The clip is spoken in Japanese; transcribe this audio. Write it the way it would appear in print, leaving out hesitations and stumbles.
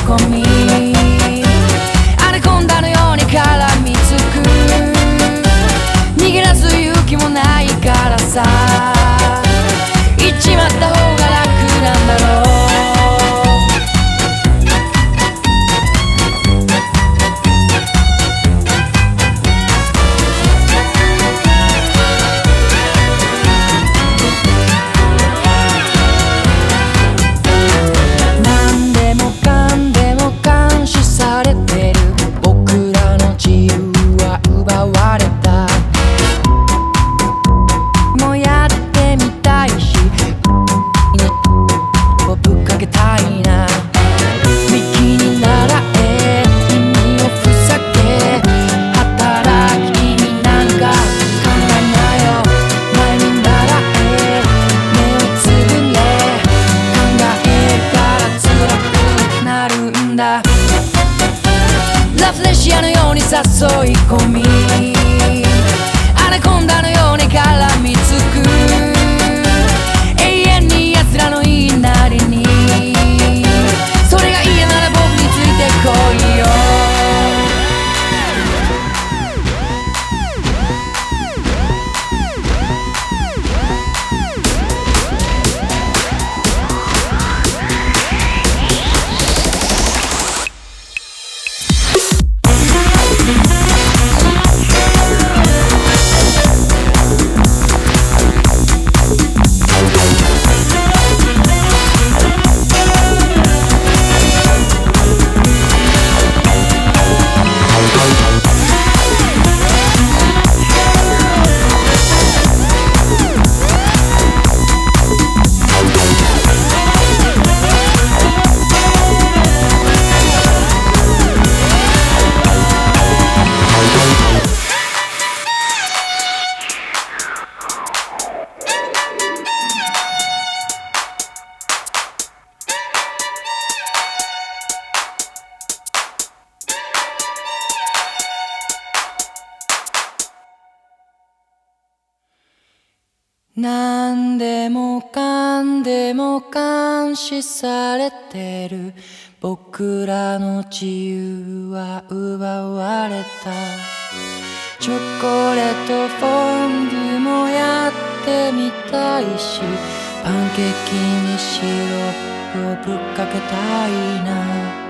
込みアナコンダのように絡みつく逃げ出す勇気もないからさ行っちまった方が楽なんだろうラフレシアのように誘い込みアナコンダのように絡みつく永遠に奴らの言いなりにそれが嫌なら僕についてこいよ何でもかんでも監視されてる僕らの自由は奪われたチョコレートフォンデュもやってみたいしパンケーキにシロップをぶっかけたいな